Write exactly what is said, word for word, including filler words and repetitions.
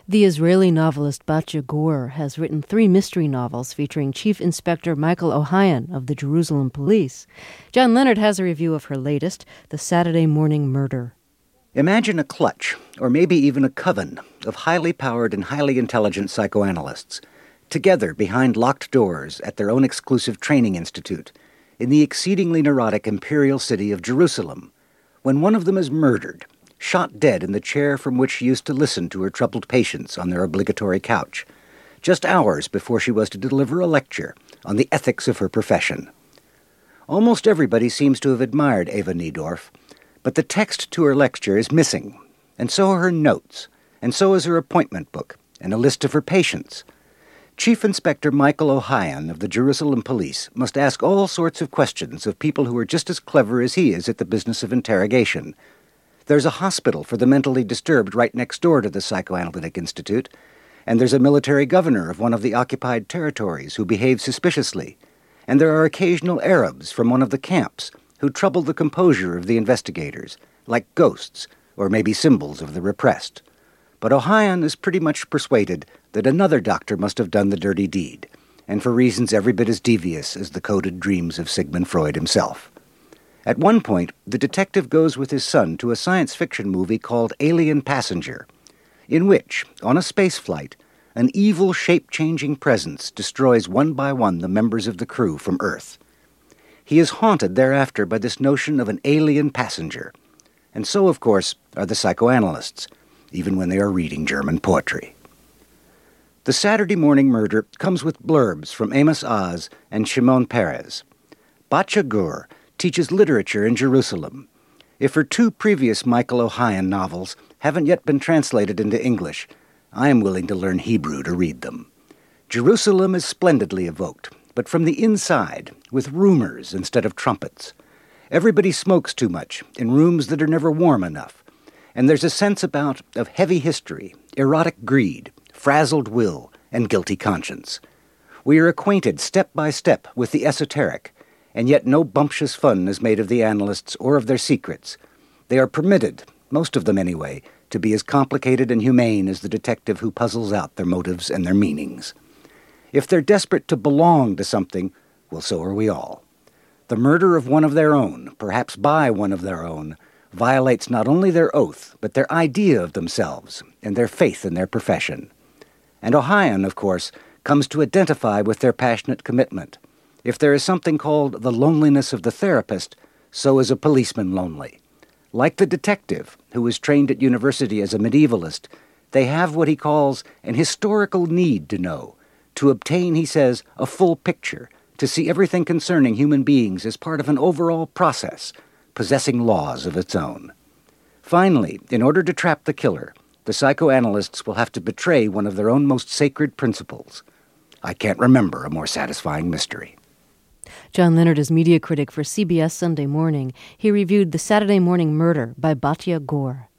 The Israeli novelist Batya Gur has written three mystery novels featuring Chief Inspector Michael Ohayon of the Jerusalem Police. John Leonard has a review of her latest, The Saturday Morning Murder. Imagine a clutch, or maybe even a coven, of highly powered and highly intelligent psychoanalysts, together behind locked doors at their own exclusive training institute, in the exceedingly neurotic imperial city of Jerusalem, when one of them is murdered, shot dead in the chair from which she used to listen to her troubled patients on their obligatory couch, just hours before she was to deliver a lecture on the ethics of her profession. Almost everybody seems to have admired Eva Niedorf, but the text to her lecture is missing, and so are her notes, and so is her appointment book, and a list of her patients. Chief Inspector Michael Ohayon of the Jerusalem Police must ask all sorts of questions of people who are just as clever as he is at the business of interrogation. There's a hospital for the mentally disturbed right next door to the Psychoanalytic Institute, and there's a military governor of one of the occupied territories who behaves suspiciously, and there are occasional Arabs from one of the camps who trouble the composure of the investigators, like ghosts, or maybe symbols of the repressed. But Ohayon is pretty much persuaded that another doctor must have done the dirty deed, and for reasons every bit as devious as the coded dreams of Sigmund Freud himself. At one point, the detective goes with his son to a science fiction movie called Alien Passenger, in which, on a space flight, an evil shape-changing presence destroys one by one the members of the crew from Earth. He is haunted thereafter by this notion of an alien passenger, and so, of course, are the psychoanalysts, even when they are reading German poetry. The Saturday Morning Murder comes with blurbs from Amos Oz and Shimon Peres. Batya Gur teaches literature in Jerusalem. If her two previous Michael Ohayon novels haven't yet been translated into English, I am willing to learn Hebrew to read them. Jerusalem is splendidly evoked, but from the inside, with rumors instead of trumpets. Everybody smokes too much in rooms that are never warm enough, and there's a sense about of heavy history, erotic greed, frazzled will, and guilty conscience. We are acquainted step by step with the esoteric, and yet no bumptious fun is made of the analysts or of their secrets. They are permitted, most of them anyway, to be as complicated and humane as the detective who puzzles out their motives and their meanings. If they're desperate to belong to something, well, so are we all. The murder of one of their own, perhaps by one of their own, violates not only their oath, but their idea of themselves and their faith in their profession. And Ohayon, of course, comes to identify with their passionate commitment. If there is something called the loneliness of the therapist, so is a policeman lonely. Like the detective, who was trained at university as a medievalist, they have what he calls an historical need to know, to obtain, he says, a full picture, to see everything concerning human beings as part of an overall process, possessing laws of its own. Finally, in order to trap the killer, the psychoanalysts will have to betray one of their own most sacred principles. I can't remember a more satisfying mystery. John Leonard is media critic for C B S Sunday Morning. He reviewed The Saturday Morning Murder by Batya Gur.